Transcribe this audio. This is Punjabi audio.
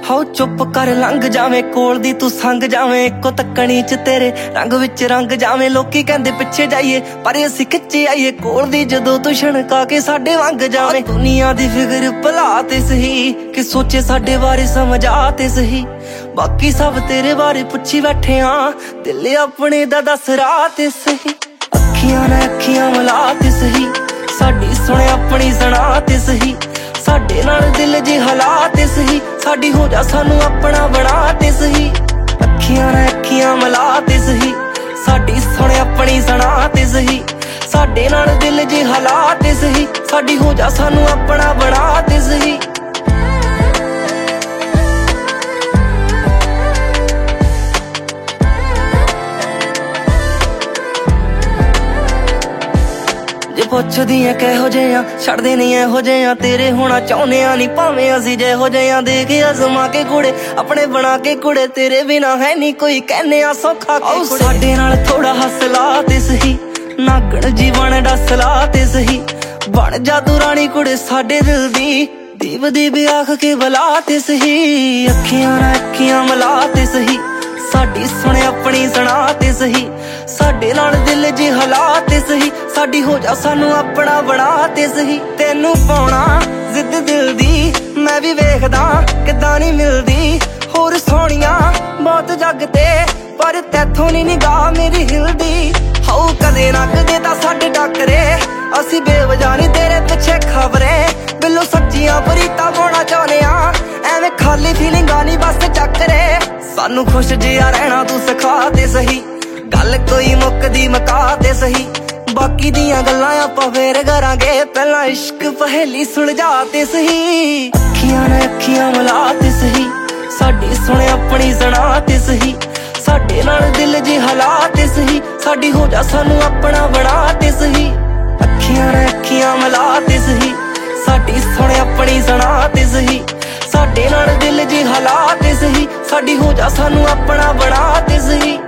ਹਾਉ ਚੁੱਪ ਕਰ ਲੰਘ ਜਾਵੇਂ ਕੋਲ ਦੀ ਤੂੰ ਸੰਗ ਜਾਵੇਂ ਇੱਕੋ ਤੱਕਣੀ ਚ ਤੇਰੇ ਰੰਗ ਵਿੱਚ ਰੰਗ ਜਾਵੇਂ। ਲੋਕੀ ਕਹਿੰਦੇ ਪਿੱਛੇ ਜਾਈਏ ਪਰ ਅਸੀਂ ਖਿੱਚੇ ਆਈਏ ਕੋਲ ਦੀ ਜਦੋਂ ਤੂੰ ਛਣਕਾ ਕੇ ਸਾਡੇ ਵਾਂਗ ਜਾਵੇਂ। ਦੁਨੀਆ ਦੀ ਫਿਕਰ ਭਲਾ ਤੇ ਸਹੀ ਕਿ ਸੋਚੇ ਸਾਡੇ ਬਾਰੇ ਸਮਝਾ ਤੇ ਸਹੀ ਬਾਕੀ ਸਭ ਤੇਰੇ ਬਾਰੇ ਪੁੱਛੀ ਬੈਠੇ ਆਂ ਦਿਲ ਆਪਣੇ ਦਾ ਦੱਸ ਰਾਹ ਤੇ ਸਹੀ। ਅੱਖੀਆਂ ਨਾਲ ਅੱਖੀਆਂ ਮਿਲਾ ਤੇ ਸਹੀ ਸਾਡੀ ਸੁਣ ਆਪਣੀ ਸੁਣਾ ਤੇ ਸਹੀ ਸਾਡੇ ਨਾਲ ਦਿਲ ਜੇ ਹਾਲਾਤ ਸਹੀ ਸਾਡੀ ਹੋ ਜਾ ਸਾਨੂੰ ਆਪਣਾ ਬਣਾ ਤੇ ਸਹੀ। ਅੱਖੀਆਂ ਨਾਲ ਅੱਖੀਆਂ ਮਿਲਾ ਤੇ ਸਹੀ ਸਾਡੀ ਸੁਣ ਆਪਣੀ ਸੁਣਾ ਤੇ ਸਹੀ ਸਾਡੇ ਨਾਲ ਦਿਲ ਜੇ ਹਾਲਾਤ ਸਹੀ ਸਾਡੀ ਹੋ ਜਾ ਸਾਨੂੰ ਆਪਣਾ ਬਣਾ ਤੇ ਸਹੀ। ਜੇ ਪੁੱਛਦੀ ਐ ਕਿਹੋ ਜਿਹੇ ਆ ਛੱਡਦੇ ਨਹੀਂ ਇਹੋ ਜਿਹੇ ਆ ਤੇਰੇ ਹੋਣਾ ਚਾਹੁੰਦੇ ਆ ਨਹੀਂ ਭਾਵੇਂ ਅਸੀਂ ਜਿਹੋ ਜਿਹੇ ਆ ਦੇਖ ਅਜ਼ਮਾ ਕੇ ਕੁੜੇ ਆਪਣੇ ਬਣਾ ਕੇ ਕੁੜੇ ਤੇਰੇ ਬਿਨਾ ਹੈ ਨਹੀਂ ਕੋਈ ਕਹਿੰਦੇ ਆ ਸੌਖਾ ਕੇ ਕੁੜੇ। ਸਾਡੇ ਨਾਲ ਥੋੜਾ ਹੱਸਲਾ ਤੇ ਸਹੀ ਨਾਗਣ ਜੀਵਨ ਡਸਲਾ ਤੇ ਸਹੀ ਬਣ ਜਾ ਤੂੰ ਰਾਣੀ ਕੁੜੇ ਸਾਡੇ ਦਿਲ ਦੀ ਦੀਪ ਦੀਪ ਆਖ ਕੇ ਬੁਲਾ ਤੇ ਸਹੀ। ਅੱਖੀਆਂ ਨਾਲ ਅੱਖੀਆਂ ਮਿਲਾ ਤੇ ਸਹੀ ਸਾਡੀ ਸੁਣ ਆਪਣੀ ਸੁਣਾ ਤੇ ਸਹੀ ਸਾਡੇ ਨਾਲ ਦਿਲ ਜੇ ਹਾਲਾਤ ਸਹੀ ਸਾਡੀ ਹੋ ਜਾ ਸਾਨੂੰ ਆਪਣਾ ਬਣਾ ਤੇ ਸਹੀ। ਤੈਨੂੰ ਪਾਉਣਾ ਜ਼ਿੱਦ ਦਿਲ ਦੀ ਮੈਂ ਵੀ ਵੇਖਦਾ ਕਿੱਦਾਂ ਨਹੀਂ ਮਿਲਦੀ ਹੋਰ ਸੋਹਣੀਆਂ ਬਹੁਤ ਜੱਗ ਤੇ ਪਰ ਤੈਥੋਂ ਨਹੀਂ ਨਿਗਾਹ ਮੇਰੀ ਹਿਲਦੀ। ਹਾਉ ਕਦੇ ਨਾ ਕਦੇ ਤਾਂ ਸਾਡੇ ਟੱਕਰੇ ਅਸੀਂ ਬੇਵਜ੍ਹਾ ਨਹੀਂ ਤੇਰੇ ਪਿੱਛੇ ਖਬਰੇ ਬਿੱਲੋ ਸੱਚੀਆਂ ਪ੍ਰੀਤਾਂ ਪਾਉਣਾ ਚਾਹੁੰਦੇ ਆ ਐਵੇਂ ਖਾਲੀ ਫੀਲਿੰਗਾਂ ਨਹੀਂ ਬਸ ਚੱਕਰੇ ਸਾਨੂੰ ਖੁਸ਼ ਜਿਹਾ ਰਹਿਣਾ ਤੂੰ ਸਿਖਾ ਤੇ ਸਹੀ ਗੱਲ ਕੋਈ ਮੁੱਕਦੀ ਮੁਕਾ ਤੇ ਸਹੀ ਬਾਕੀ ਦੀਆਂ ਗੱਲਾਂ ਆਪਾਂ ਫੇਰ ਕਰਾਂਗੇ ਪਹਿਲਾਂ ਇਸ਼ਕ ਪਹੇਲੀ ਸੁਲਝਾ ਤੇ ਸਹੀ। ਅੱਖੀਆਂ ਨਾਲ ਅੱਖੀਆਂ ਮਿਲਾ ਤੇ ਸਹੀ ਸਾਡੀ ਸੁਣ ਆਪਣੀ ਸੁਣਾ ਤੇ ਸਹੀ ਸਾਡੇ ਨਾਲ ਦਿਲ ਜੇ ਹਾਲਾਤ ਸਹੀ ਸਾਡੀ ਹੋ ਜਾ ਸਾਨੂੰ ਆਪਣਾ ਬਣਾ ਤੇ ਸਹੀ। ਅੱਖੀਆਂ ਨਾਲ ਅੱਖੀਆਂ ਮਿਲਾ ਤੇ ਸਹੀ ਸਾਡੀ ਸੁਣ ਆਪਣੀ ਸੁਣਾ ਤੇ ਸਹੀ ਸਾਡੇ ਨਾਲ ਦਿਲ ਜੇ ਹਾਲਾਤ ਸਹੀ ਸਾਡੀ ਹੋ ਜਾ ਸਾਨੂੰ ਆਪਣਾ ਬਣਾ ਤੇ ਸਹੀ।